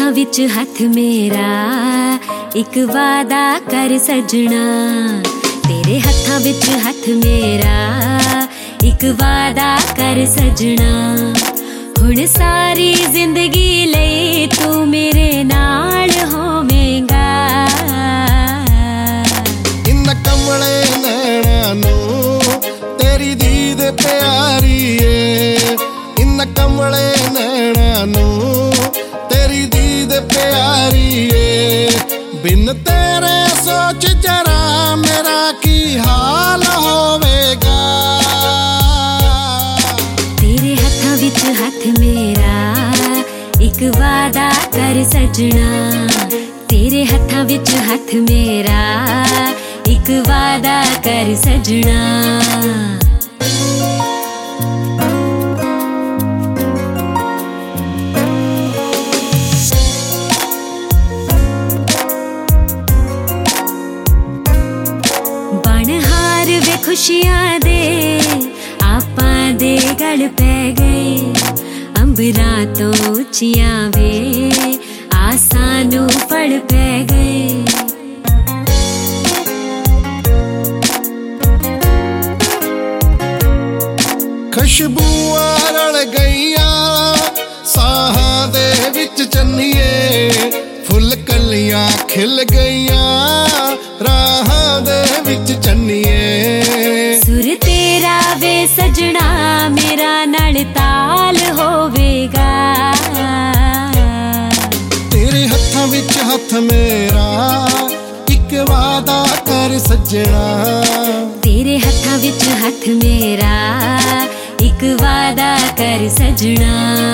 हत्थां विच हत्थ मेरा, एक वादा कर सजना। तेरे हत्थां विच हत्थ मेरा, एक वादा कर सजना। हुण सारी जिंदगी लई तू मेरे नाल होवेगा। इन कमले नैना नूं तेरी दीद प्यारी है। इन कमले नैना नूं तेरी दीद प्यारी है। बिन तेरे सोच जरा मेरा की हाल होवेगा। तेरे हत्थां विच हत्थ मेरा, एक वादा कर सजना। तेरे हत्थां विच हत्थ मेरा, एक वादा कर सजना। बनहार वे खुशियां दे आपां दे गल पै गए। अंबरां तो उचियां वे आसां नूं फड़ पै गए। खुशबूआं रल गईयां साहां दे विच चन्निए। फुल कलियां खिल गईयां राहां दे विच चन्निए। सुर तेरा वे सजना मेरा नाल ताल होवेगा। तेरे हत्थां विच हत्थ मेरा, एक वादा कर सजना। तेरे हत्थां विच हत्थ मेरा, एक वादा कर सजना।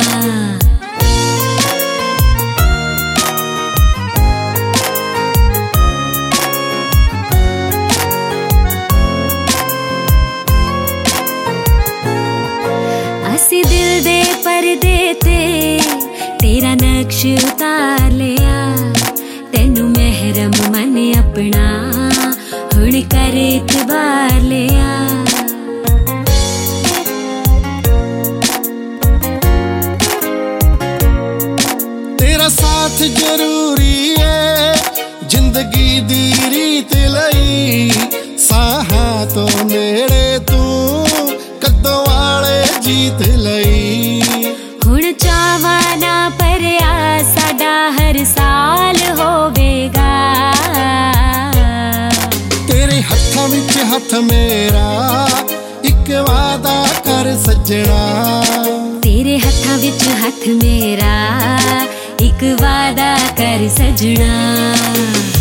असी दिल दे परदे ते तेरा नक्श उतार लिया। तेनू महरम मन अपना हुण कर इतबार लिया। तेरा साथ जरूरी है जिंदगी दी रीत लई। साहां तो नेड़े तू कद्दों वाले जीत लई। हुण चावां ना परया साडा हर साल होवेगा। तेरे हत्थां विच हत्थ मेरा, एक वादा कर सजना। तेरे हत्थां विच हत्थ मेरा, एक वादा कर सजना।